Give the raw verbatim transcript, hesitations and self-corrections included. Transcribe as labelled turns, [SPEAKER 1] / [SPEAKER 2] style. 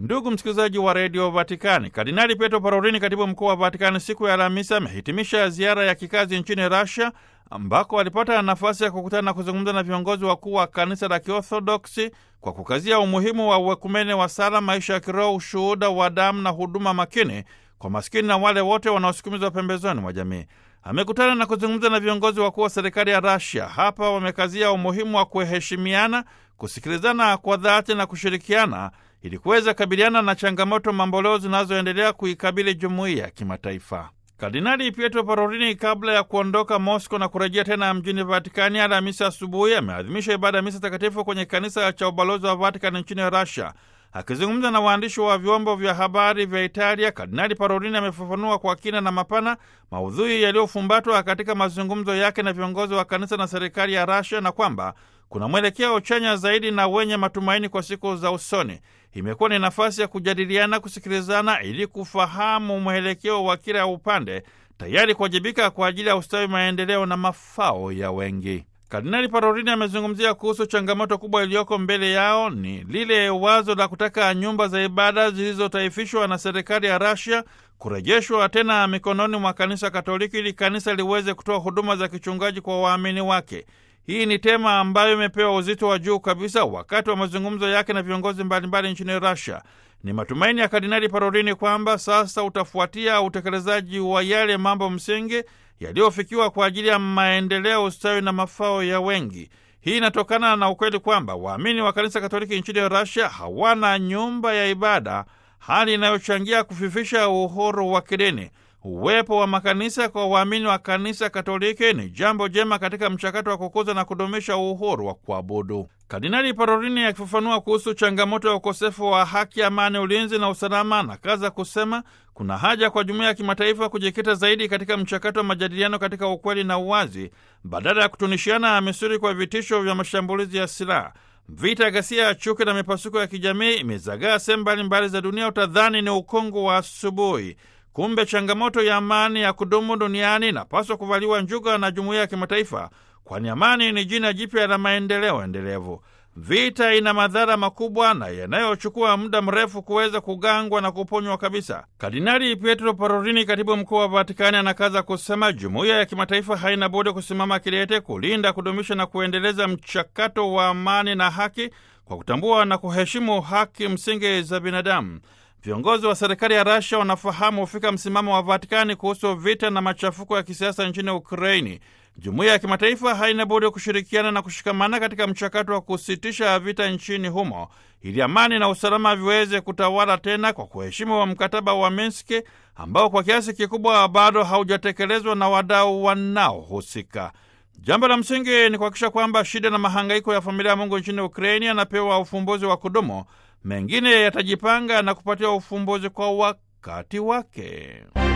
[SPEAKER 1] Ndugu msikilizaji wa redio Vatikani, Kardinali Pietro Parolin, katibu mkuu wa Vatikani, siku ya Alhamisi amehitimisha ziara ya kikazi nchini Russia, ambako alipata nafasi ya kukutana na kuzungumza na viongozi wakuu wa kanisa la Kiorthodoksi kwa kukazia umuhimu wa uekumene wa sala, maisha ya kiroho, ushuhuda wa damu na huduma makini kwa maskini na wale wote wanaosukumizwa pembezoni mwa jamii. Amekutana na kuzungumza na viongozi wakuu wa serikali ya Russia. Hapa wamekazia umuhimu wa kuheshimiana, kusikilizana kwa dhati na kushirikiana ili kuweza kabiliana na changamoto mamboleo zinazoendelea kuikabili jumuiya ya kimataifa. Kardinali Pietro Parolin, kabla ya kuondoka Moscow na kurejea tena mjini Vatikani Alhamisi asubuhi, ameadhimisha ibada ya misa takatifu kwenye kanisa cha ubalozi wa Vatikani nchini Russia. Akizungumza na waandishi wa vyombo vya habari vya Italia, Kardinali Parolin amefafanua kwa kina na mapana maudhui yaliyofumbatwa katika mazungumzo yake na viongozi wa kanisa na serikali ya Russia, na kwamba kuna mwelekeo chanya zaidi na wenye matumaini kwa siku za usoni. Imekuwa ni nafasi ya kujadiliana, kusikilizana ili kufahamu mwelekeo wa kila upande, tayari kuwajibika kwa ajili ya ustawi, maendeleo na mafao ya wengi. Kardinali Parolin amezungumzia kuhusu changamoto kubwa iliyoko mbele yao, ni lile wazo la kutaka nyumba za ibada zilizotaifishwa na serikali ya Russia kurejeshwa tena mikononi mwa kanisa Katoliki ili kanisa liweze kutoa huduma za kichungaji kwa waamini wake. Hii ni tema ambayo imepewa uzito wa juu kabisa wakati wa mazungumzo yake na viongozi mbalimbali nchini Russia. Ni matumaini ya Kardinali Parolin kwamba sasa utafuatia utekelezaji wa yale mambo msingi yaliyofikiwa kwa ajili ya maendeleo, ustawi na mafao ya wengi. Hii inatokana na ukweli kwamba waamini wa kanisa Katoliki nchini Russia hawana nyumba ya ibada, hali inayochangia kufifisha uhuru wa kidini. Uwepo wa makanisa kwa waamini wa kanisa Katoliki ni jambo jema katika mchakato wa kukuza na kudumisha uhuru wa kuabudu. Kardinali Parolin akifafanua kuhusu changamoto ya ukosefu wa haki, amani, ulinzi na usalama, na kaza kusema kuna haja kwa jumuiya ya kimataifa kujikita zaidi katika mchakato wa majadiliano katika ukweli na uwazi, badala ya kutunishiana misuri kwa vitisho vya mashambulizi ya silaha. Vita, ghasia ya chuki na mipasuko ya kijamii imezagaa sehemu mbalimbali za dunia, utadhani ni ukungu wa asubuhi. Kumbe changamoto ya amani ya kudumu duniani inapaswa kuvaliwa njuga na jumuiya ya kimataifa, kwani amani ni jina jipya la maendeleo endelevu. Vita ina madhara makubwa na yanayochukua muda mrefu kuweza kugangwa na kuponywa kabisa. Kardinali Pietro Parolin, katibu mkuu wa Vatikani, anakaza kusema jumuiya ya kimataifa haina budi kusimama kidete kulinda, kudumisha na kuendeleza mchakato wa amani na haki kwa kutambua na kuheshimu haki msingi za binadamu. Viongozi wa serikali ya Russia wanafahamu hufika msimamo wa Vatikani kuhusu vita na machafuko ya kisiasa nchini Ukraini. Jumuiya ya kimataifa haina budi kushirikiana na kushikamana katika mchakato wa kusitisha vita nchini humo ili amani na usalama viweze kutawala tena kwa kuheshimu wa mkataba wa Minsk ambao kwa kiasi kikubwa bado haujatekelezwa na wadau wanaohusika. Jambo la msingi ni kuhakikisha kwamba shida na mahangaiko ya familia ya Mungu nchini Ukraini yanapewa ufumbuzi wa kudumu. Mengine yatajipanga na kupatia ufumbuzi kwa wakati wake.